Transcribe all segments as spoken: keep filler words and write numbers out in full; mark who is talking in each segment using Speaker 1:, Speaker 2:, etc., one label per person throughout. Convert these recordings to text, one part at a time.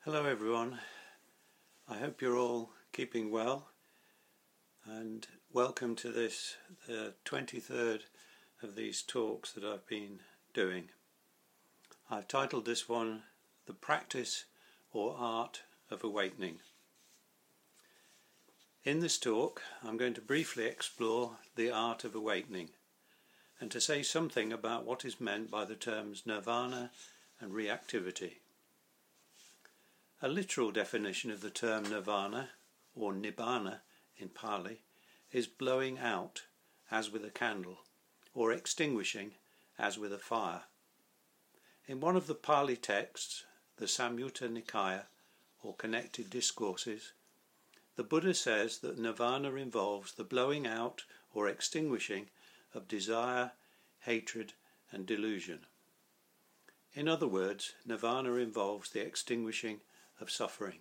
Speaker 1: Hello everyone, I hope you're all keeping well and welcome to this, the twenty-third of these talks that I've been doing. I've titled this one, The Practice or Art of Awakening. In this talk I'm going to briefly explore the art of awakening and to say something about what is meant by the terms nirvana and reactivity. A literal definition of the term nirvana, or nibbana in Pali, is blowing out, as with a candle, or extinguishing, as with a fire. In one of the Pali texts, the Samyutta Nikaya, or Connected Discourses, the Buddha says that nirvana involves the blowing out or extinguishing of desire, hatred, and delusion. In other words, nirvana involves the extinguishing of suffering.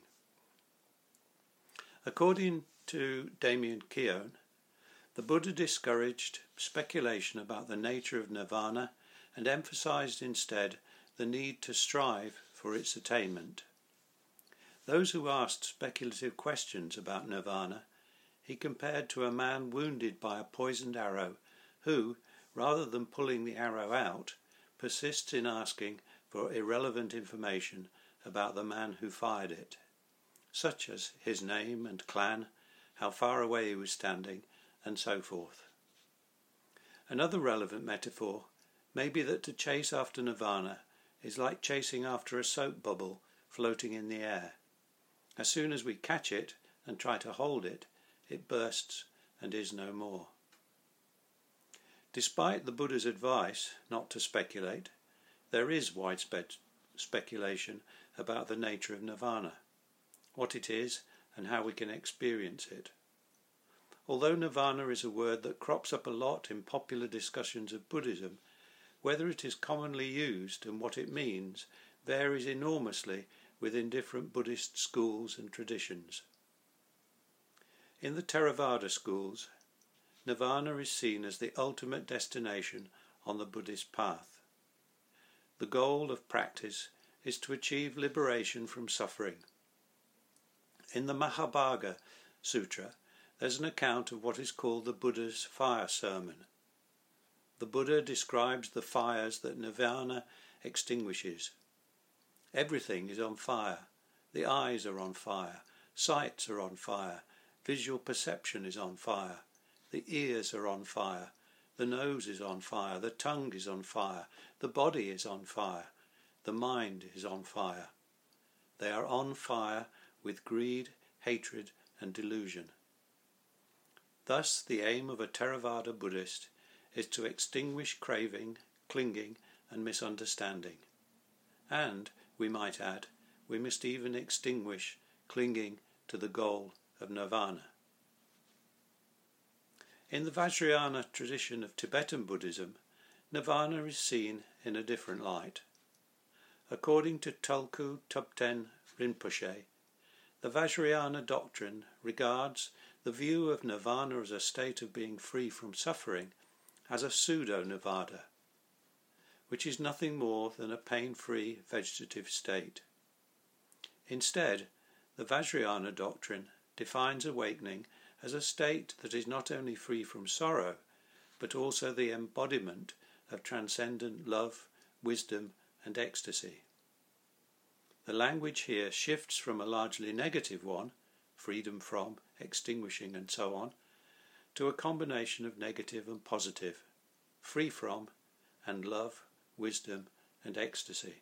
Speaker 1: According to Damien Keown, the Buddha discouraged speculation about the nature of nirvana and emphasized instead the need to strive for its attainment. Those who asked speculative questions about nirvana, he compared to a man wounded by a poisoned arrow who, rather than pulling the arrow out, persists in asking for irrelevant information about the man who fired it, such as his name and clan, how far away he was standing, and so forth. Another relevant metaphor may be that to chase after nirvana is like chasing after a soap bubble floating in the air. As soon as we catch it and try to hold it, it bursts and is no more. Despite the Buddha's advice not to speculate, there is widespread speculation about the nature of nirvana, what it is and how we can experience it. Although nirvana is a word that crops up a lot in popular discussions of Buddhism, whether it is commonly used and what it means varies enormously within different Buddhist schools and traditions. In the Theravada schools, nirvana is seen as the ultimate destination on the Buddhist path. The goal of practice is to achieve liberation from suffering. In the Mahabhaga Sutra, there's an account of what is called the Buddha's fire sermon. The Buddha describes the fires that nirvana extinguishes. Everything is on fire. The eyes are on fire. Sights are on fire. Visual perception is on fire. The ears are on fire. The nose is on fire. The tongue is on fire. The body is on fire. The mind is on fire. They are on fire with greed, hatred, and delusion. Thus, the aim of a Theravada Buddhist is to extinguish craving, clinging, and misunderstanding. And, we might add, we must even extinguish clinging to the goal of nirvana. In the Vajrayana tradition of Tibetan Buddhism, nirvana is seen in a different light. According to Tulku Thupten Rinpoche, the Vajrayana doctrine regards the view of nirvana as a state of being free from suffering as a pseudo-nirvana, which is nothing more than a pain-free vegetative state. Instead, the Vajrayana doctrine defines awakening as a state that is not only free from sorrow, but also the embodiment of transcendent love, wisdom, and ecstasy. The language here shifts from a largely negative one, freedom from, extinguishing, and so on, to a combination of negative and positive, free from, and love, wisdom, and ecstasy.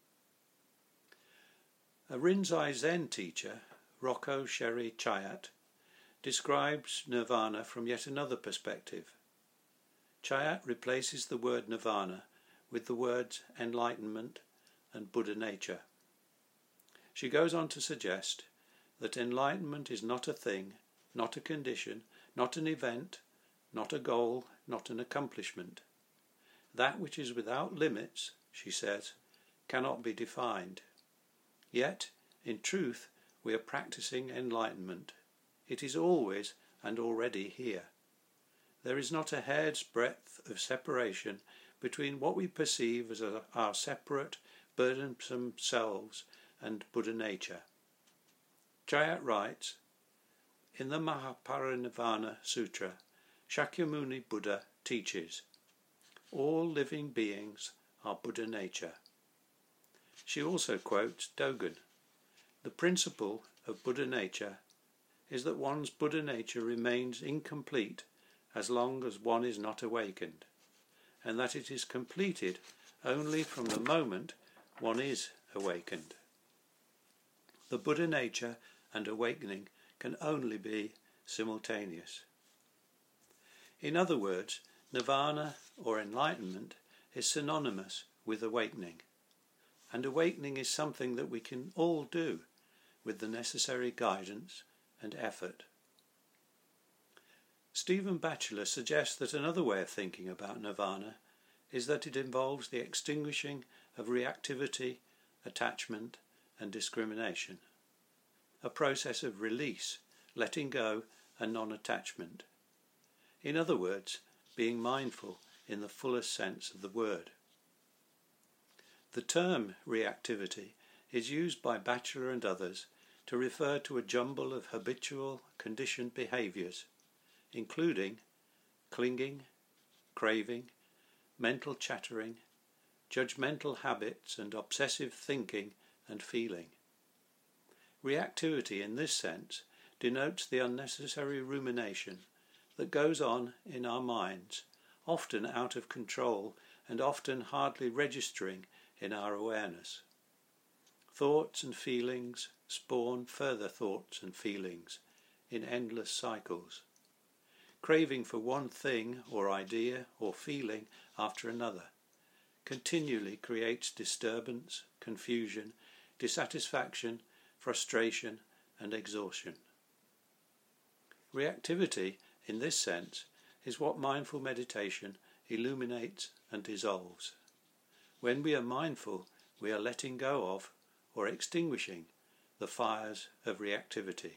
Speaker 1: A Rinzai Zen teacher, Rokko Sherry Chayat, describes nirvana from yet another perspective. Chayat replaces the word nirvana with the words enlightenment and Buddha nature. She goes on to suggest that enlightenment is not a thing, not a condition, not an event, not a goal, not an accomplishment. That which is without limits, she says, cannot be defined. Yet, in truth, we are practicing enlightenment. It is always and already here. There is not a hair's breadth of separation between what we perceive as our separate, burdensome selves and Buddha nature. Chayat writes, in the Mahaparinirvana Sutra, Shakyamuni Buddha teaches, all living beings are Buddha nature. She also quotes Dogen, the principle of Buddha nature is that one's Buddha nature remains incomplete as long as one is not awakened, and that it is completed only from the moment one is awakened. The Buddha nature and awakening can only be simultaneous. In other words, nirvana or enlightenment is synonymous with awakening, and awakening is something that we can all do with the necessary guidance and effort. Stephen Batchelor suggests that another way of thinking about nirvana is that it involves the extinguishing of reactivity, attachment and discrimination, a process of release, letting go and non-attachment. In other words, being mindful in the fullest sense of the word. The term reactivity is used by Batchelor and others to refer to a jumble of habitual, conditioned behaviours, including clinging, craving, mental chattering, judgmental habits and obsessive thinking and feeling. Reactivity in this sense denotes the unnecessary rumination that goes on in our minds, often out of control and often hardly registering in our awareness. Thoughts and feelings spawn further thoughts and feelings in endless cycles. Craving for one thing or idea or feeling after another continually creates disturbance, confusion, dissatisfaction, frustration and exhaustion. Reactivity, in this sense, is what mindful meditation illuminates and dissolves. When we are mindful, we are letting go of or extinguishing the fires of reactivity.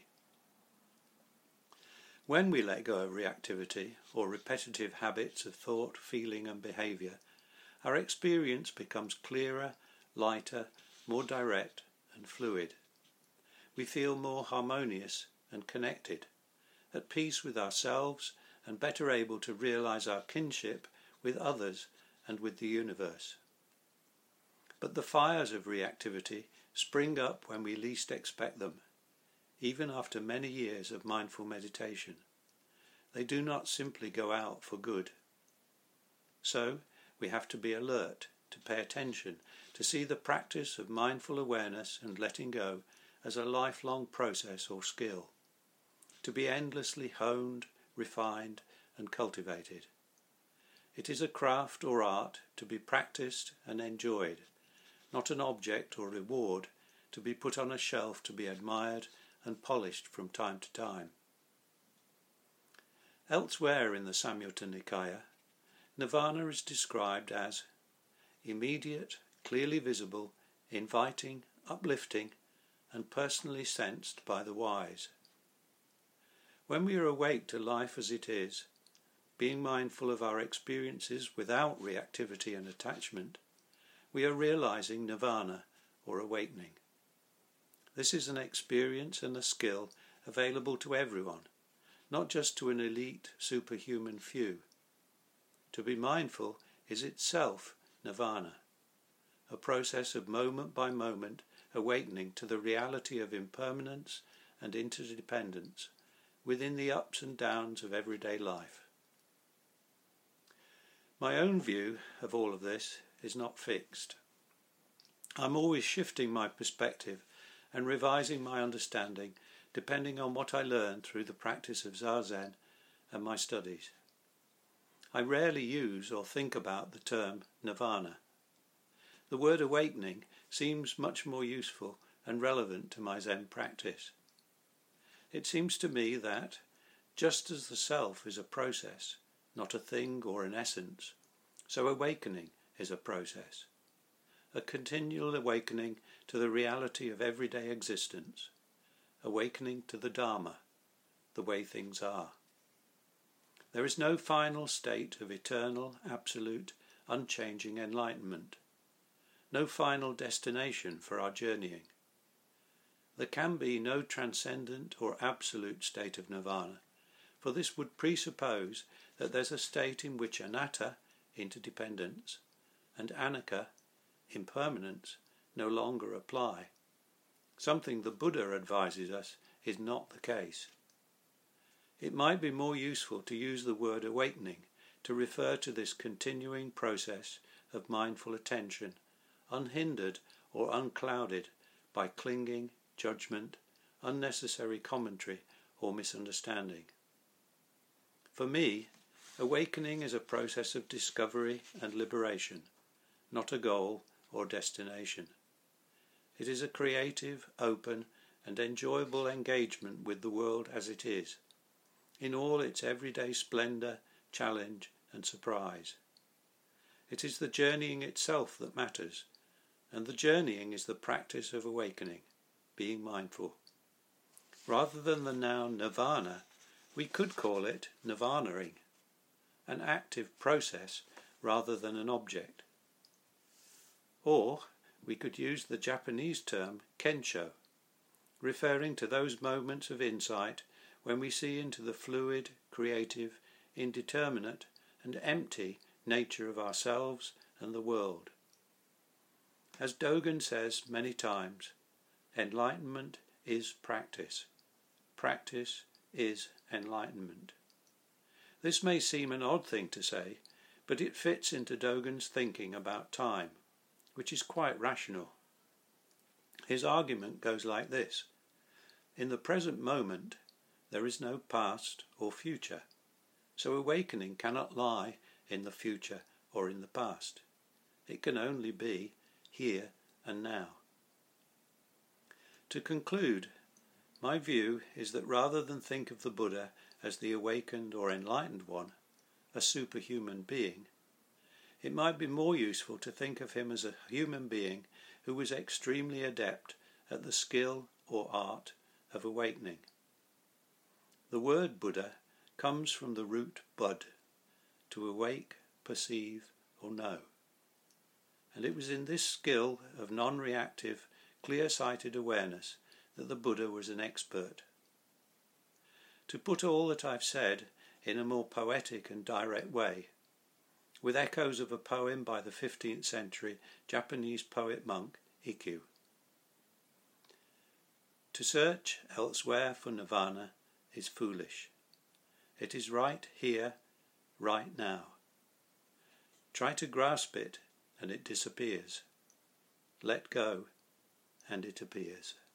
Speaker 1: When we let go of reactivity or repetitive habits of thought, feeling and behaviour, our experience becomes clearer, lighter, more direct and fluid. We feel more harmonious and connected, at peace with ourselves and better able to realise our kinship with others and with the universe. But the fires of reactivity spring up when we least expect them, even after many years of mindful meditation. They do not simply go out for good. So we have to be alert, to pay attention, to see the practice of mindful awareness and letting go as a lifelong process or skill, to be endlessly honed, refined and cultivated. It is a craft or art to be practiced and enjoyed, not an object or reward to be put on a shelf to be admired and polished from time to time. Elsewhere in the Samyutta Nikaya, nirvana is described as immediate, clearly visible, inviting, uplifting, and personally sensed by the wise. When we are awake to life as it is, being mindful of our experiences without reactivity and attachment, we are realizing nirvana or awakening. This is an experience and a skill available to everyone, not just to an elite superhuman few. To be mindful is itself nirvana, a process of moment by moment awakening to the reality of impermanence and interdependence within the ups and downs of everyday life. My own view of all of this is not fixed. I'm always shifting my perspective and revising my understanding depending on what I learn through the practice of Zazen and my studies. I rarely use or think about the term nirvana. The word awakening seems much more useful and relevant to my Zen practice. It seems to me that, just as the self is a process, not a thing or an essence, so awakening is a process, a continual awakening to the reality of everyday existence, awakening to the Dharma, the way things are. There is no final state of eternal, absolute, unchanging enlightenment, no final destination for our journeying. There can be no transcendent or absolute state of nirvana, for this would presuppose that there's a state in which anatta, interdependence, and anicca, impermanence, no longer apply, something the Buddha advises us is not the case. It might be more useful to use the word awakening to refer to this continuing process of mindful attention, unhindered or unclouded by clinging, judgment, unnecessary commentary or misunderstanding. For me, awakening is a process of discovery and liberation, not a goal or destination. It is a creative, open, and enjoyable engagement with the world as it is, in all its everyday splendour, challenge, and surprise. It is the journeying itself that matters, and the journeying is the practice of awakening, being mindful. Rather than the noun nirvana, we could call it nirvanaing, an active process rather than an object. Or we could use the Japanese term kensho, referring to those moments of insight when we see into the fluid, creative, indeterminate, and empty nature of ourselves and the world. As Dogen says many times, enlightenment is practice. Practice is enlightenment. This may seem an odd thing to say, but it fits into Dogen's thinking about time, which is quite rational. His argument goes like this: in the present moment, there is no past or future, so awakening cannot lie in the future or in the past. It can only be here and now. To conclude, my view is that rather than think of the Buddha as the awakened or enlightened one, a superhuman being, it might be more useful to think of him as a human being who was extremely adept at the skill or art of awakening. The word Buddha comes from the root bud, to awake, perceive, or know. And it was in this skill of non-reactive, clear-sighted awareness that the Buddha was an expert. To put all that I've said in a more poetic and direct way, with echoes of a poem by the fifteenth century Japanese poet-monk Ikkyu. To search elsewhere for nirvana is foolish. It is right here, right now. Try to grasp it and it disappears. Let go and it appears.